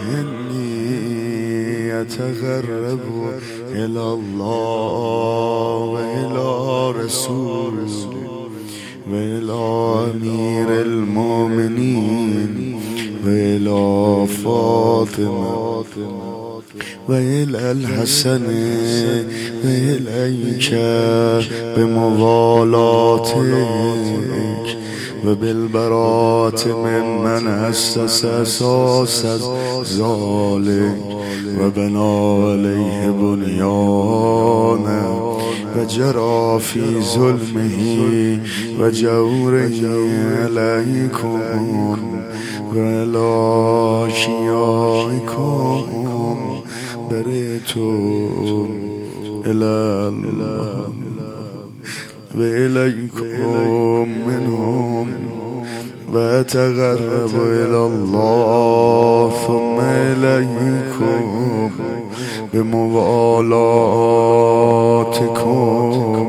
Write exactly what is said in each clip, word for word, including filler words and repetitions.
إني أتقرب إلى الله وإلى رسوله وإلى أمير المؤمنين وإلى فاطمة وإلى الحسن وإليك بموالاتك وبالبراءة ممن أسس أساس ذلك وبنى عليه بنيانا وجرى في ظلمه وجوره عليكم وعلى شيائكم بريتم إلى الله وإليكم منهم وأتقرب إلى الله ثم إليكم بموالاتكم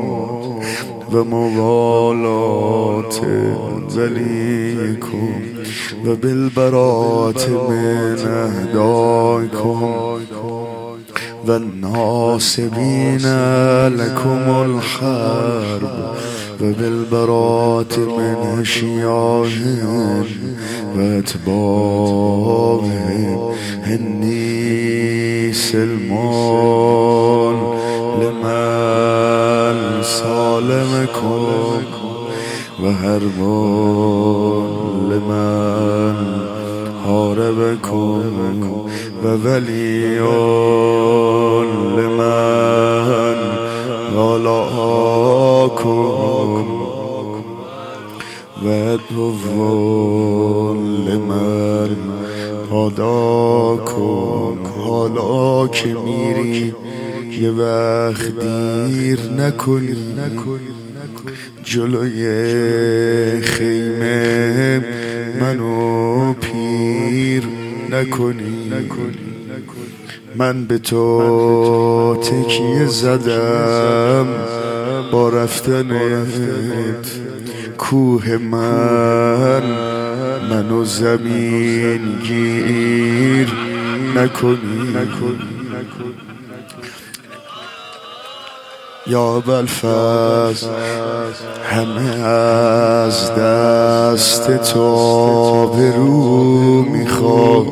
وموالات وليكم وبالبراءة من أهدائكم والناصبين لكم الحرب وبالبراءة من أشياعهم وأتباعهم إني سلمان لمن سالمكم وهربان لمن حاربكم ووليان لمن غلاكم وعدوان لمن عاداكم. حالا که میری یه وقت دیر نکنی، جلوی خیمه منو پیر نکنی. من به تو تکیه زدم با رفتنت، کوه من منو زمین گیر نکنی. یا بلفز همه از دست تو برو میخواد،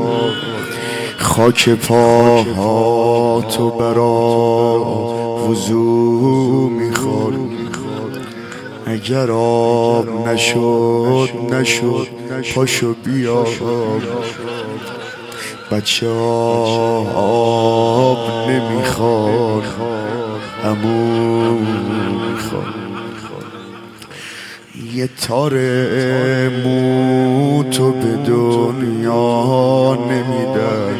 خاک پاهاتو برا وضو میخواد. اگر آب نشد نشد پاشو بیا، بچه آب نمیخواد، عمو میخواد. یه تار مو تو به دنیا نمیدن،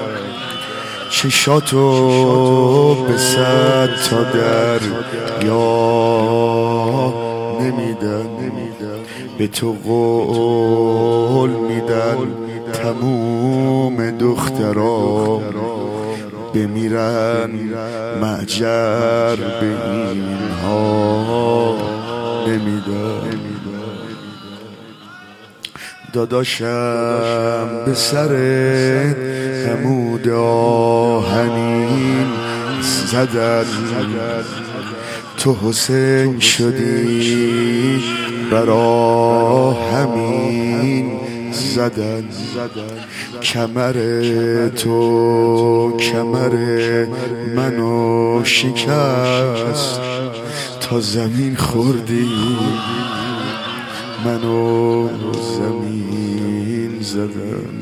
چشاتو به صد تا در یا نمیدن. به تو قول میدن تموم دخترا بمیرن، معجر به اینها نمیدن. داداشم به سر عمود آهنین زدن، تو حسین شدی برا همین زدن. کمر تو کمر منو شکست، تا زمین خوردی منو زمین زدن.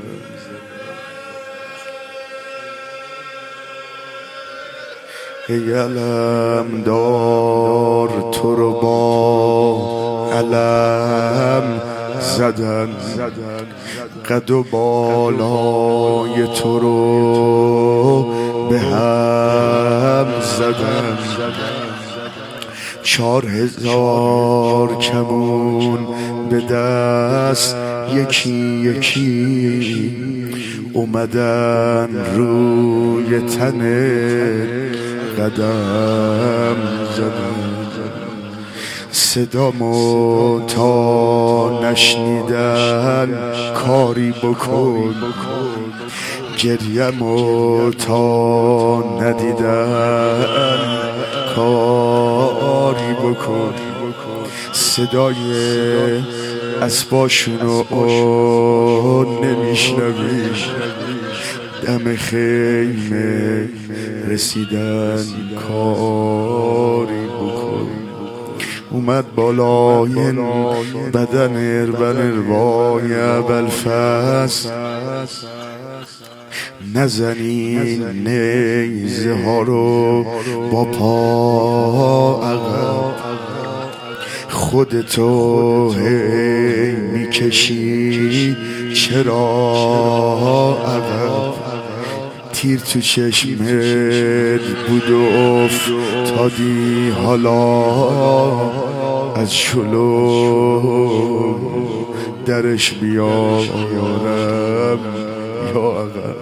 ای علم دار تو رو با علم زدن، قد و بالای تو رو به هم زدن. چار هزار کمون به دست یکی یکی اومدن روی تن قدم زدن. صدامو تا نشنیدن کاری بکن، گریمو تا ندیدن کاری بکن، صدای اسباشونو نمیشنوی، دم خیمه رسیدن کاری بکن. اومد بالای بدن اربن اروای ابوالفضل، نزنین نیزه ها رو با پا عقب، خودتو هی میکشی چرا عقب، تیر تو چشمت بود و افتادی حالا از جلو درش بیارم یا عقب.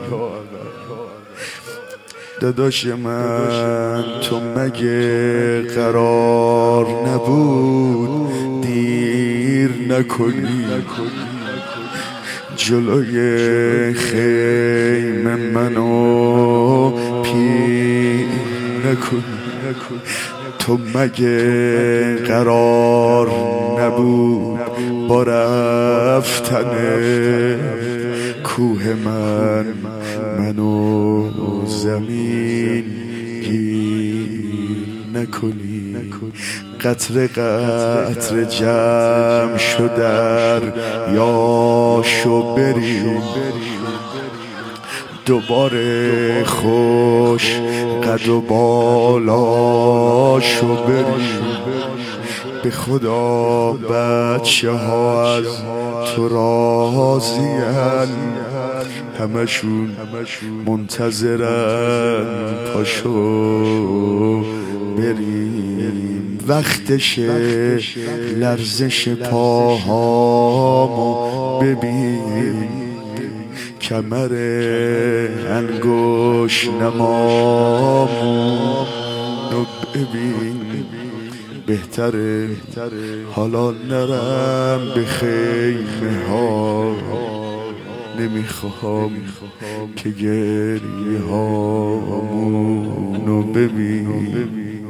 داداش من تو مگه قرار نبود دیر نکنی، جلوی خیمه منو پیر نکنی. تو مگه قرار نبود با رفتن کوه من منو زمین گیر نکنی. قطره قطره جمع شدر یا شو بریم، دوباره خوش قد و بالا شو بریم. به خدا بچه ها از تو راضین، همشون منتظرن پاشو بریم. وقتشه لرزش پاهامو ببین، کمر انگوش نمامو ببین. بهتره حالا نرم به خیمه ها، نمیخوام که گریه هامونو ببین.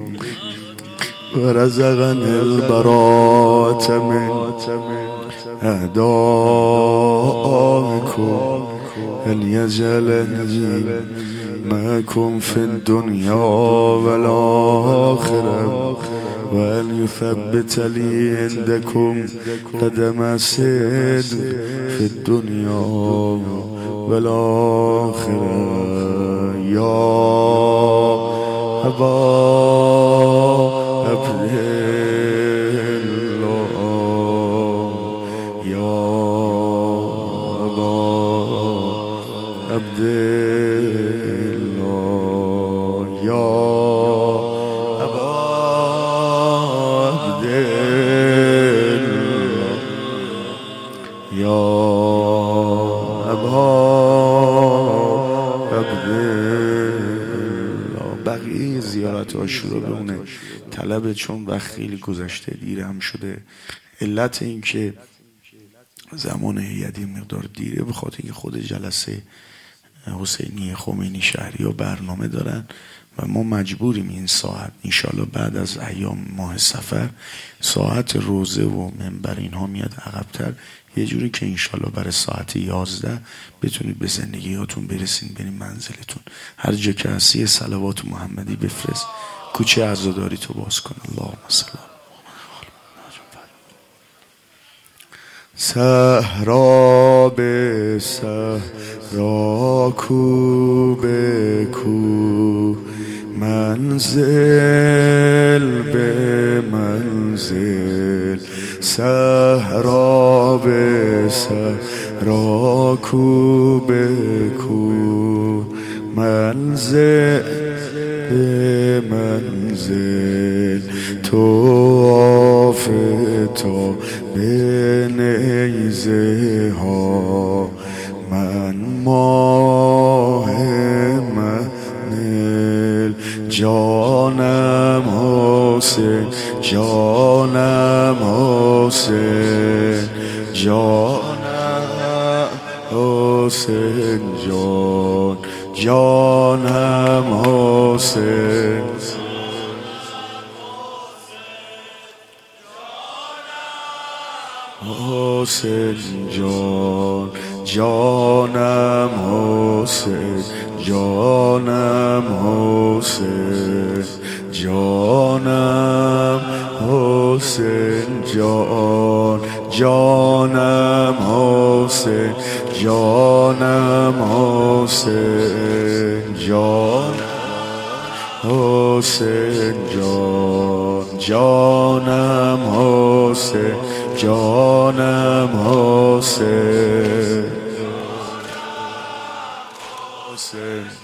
ورزقن البراءة من اعدائكم ان يجعلني معكم في الدنيا والآخرة وأن يثبت لي عندكم قدم صدق في الدنيا والآخرة. يا أبا عبد الله، يا أبا عبد الله، يا أبا عبد الله، يا أبا عبد الله. بقیه زیارت عاشورا بمونه طلب، چون وقت خیلی گذشته، دیره هم شده. علت این که زمان هیئت مقدار دیره به خاطر اینکه خود جلسه حسینی خمینی شهری ها برنامه دارن و ما مجبوریم این ساعت انشالله بعد از ایام ماه سفر ساعت روزه و منبر اینها میاد عقب‌تر، یه جوری که انشالله برای ساعت یازده بتونید به زندگیاتون برسین، برین منزلتون. هر جا که هستی صلوات محمدی بفرست، کوچه عزاداری تو باز کن. اللهم صل صحرا به صحرا، کو به کو، منزل به منزل. صحرا به صحرا، کو به کو، منزل به منزل. طواف تا به نیزه ها، من ماه منل. جانم حسین، جانم حسین، جانم حسین، جان جانم حسین حسین جان جانم حسین جانم حسین جانم حسین جان جانم حسین جانم حسین جان حسین جان جانم حسین جانم حسین حسین